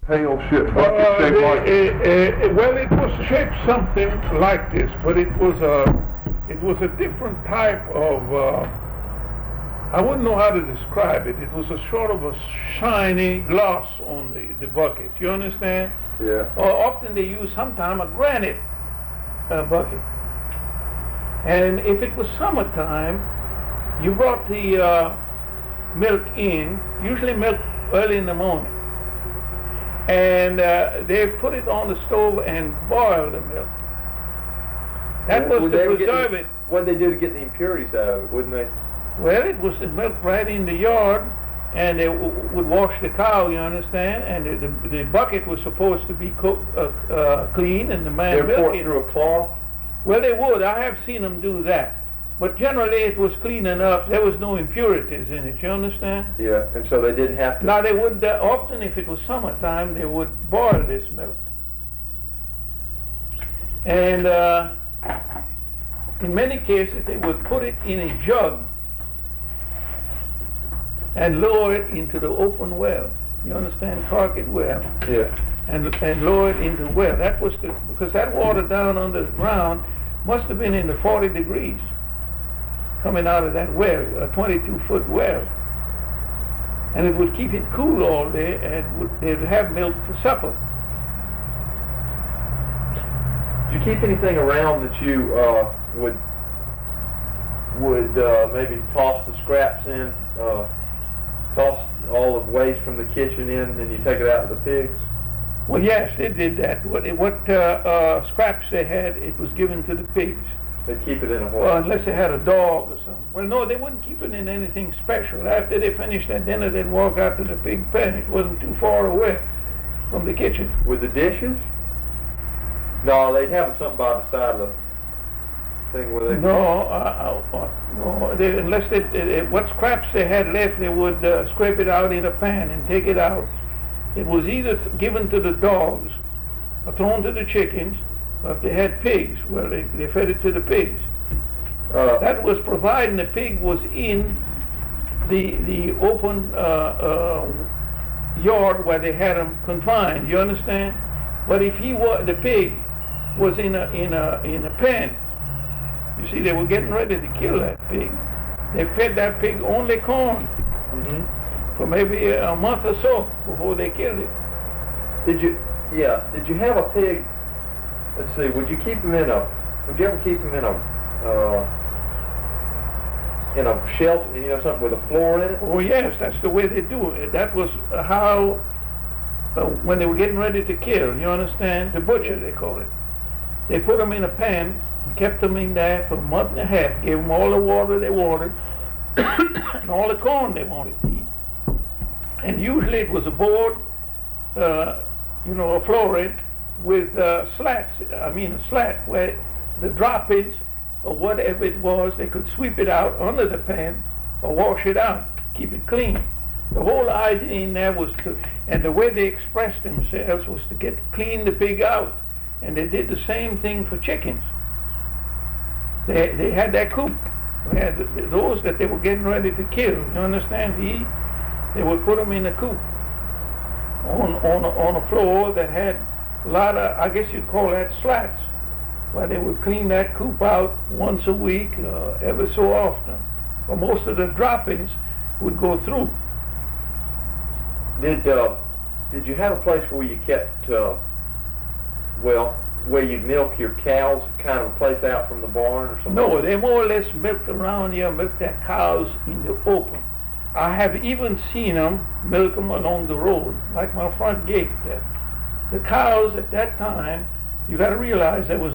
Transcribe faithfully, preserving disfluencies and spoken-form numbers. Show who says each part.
Speaker 1: pail shaped
Speaker 2: Uh,
Speaker 1: bucket shaped
Speaker 2: they-
Speaker 1: like
Speaker 2: uh, uh, well, it was shaped something like this, but it was a, it was a different type of, uh, I wouldn't know how to describe it. It was a sort of a shiny gloss on the, the bucket. You understand?
Speaker 1: yeah.
Speaker 2: Or often they use sometime a granite uh, bucket. And if it was summertime, you brought the uh, milk in, usually milk early in the morning. And uh, they put it on the stove and boil the milk. That was
Speaker 3: Would
Speaker 2: to
Speaker 3: they ever get
Speaker 2: preserve
Speaker 3: the-
Speaker 2: it.
Speaker 3: What'd they do to get the impurities out of it, wouldn't they?
Speaker 2: Well, it was the milk right in the yard, and they w- would wash the cow, you understand? And the, the, the bucket was supposed to be cooked, uh, uh, clean, and the man
Speaker 3: They pour
Speaker 2: milk
Speaker 3: it
Speaker 2: it.
Speaker 3: through a cloth?
Speaker 2: Well, they would. I have seen them do that. But generally, it was clean enough. There was no impurities in it, you understand?
Speaker 3: Yeah, and so they didn't have to...
Speaker 2: Now, they would, uh, often if it was summertime, they would boil this milk. And uh, in many cases, they would put it in a jug and lower it into the open well. You understand? Cork it well.
Speaker 3: Yeah.
Speaker 2: And, and lower it into the well. That was the, because that water down under the ground must have been in the forty degrees coming out of that well, a twenty-two foot well. And it would keep it cool all day, and would, they'd have milk for supper.
Speaker 3: Did you keep anything around that you uh, would would uh, maybe toss the scraps in, uh, toss all the waste from the kitchen in, and you take it out to the pigs?
Speaker 2: Well, yes, they did that. What, what uh, uh, scraps they had, it was given to the pigs.
Speaker 3: They'd keep it in a
Speaker 2: Well,
Speaker 3: what?
Speaker 2: unless they had a dog or something. Well, no, they wouldn't keep it in anything special. After they finished their dinner, they'd walk out to the pig pen. It wasn't too far away from the kitchen.
Speaker 3: With the dishes? No, they'd have something by the side of the thing where they...
Speaker 2: No, uh, uh, no they, unless they, they, what scraps they had left, they would uh, scrape it out in a pan and take it out. It was either th- given to the dogs or thrown to the chickens, or if they had pigs, well, they, they fed it to the pigs.
Speaker 3: Uh,
Speaker 2: That was providing the pig was in the the open uh, uh, yard where they had him confined. You understand? But if he was the pig was in a in a in a pen, you see, they were getting ready to kill that pig. They fed that pig only corn
Speaker 3: mm-hmm.
Speaker 2: for maybe a month or so before they killed it.
Speaker 3: Did you, yeah, did you have a pig, let's see, would you keep him in a, would you ever keep him in a, uh, in a shelter, you know, something with a floor in it?
Speaker 2: Oh yes, that's the way they do it. That was how, uh, when they were getting ready to kill, you understand? The butcher, they call it. They put them in a pan and kept them in there for a month and a half, gave them all the water they wanted and all the corn they wanted to eat. And usually it was a board, uh, you know, a flooring with uh, slats, I mean a slat where the droppings or whatever it was, they could sweep it out under the pan or wash it out, keep it clean. The whole idea in there was to, and the way they expressed themselves was to get clean the pig out. And they did the same thing for chickens. They they had that coop. They had the, the, those that they were getting ready to kill. You understand? To eat. They would put them in a coop on on a, on a floor that had a lot of, I guess you'd call that slats, where they would clean that coop out once a week, uh, every so often. But most of the droppings would go through.
Speaker 3: Did, uh, did you have a place where you kept, uh, well, where you milk your cows, kind of a place out from the barn or something?
Speaker 2: No, they more or less milked around here, milked their cows in the open. I have even seen them milk them along the road, like my front gate there. The cows at that time, you got to realize there was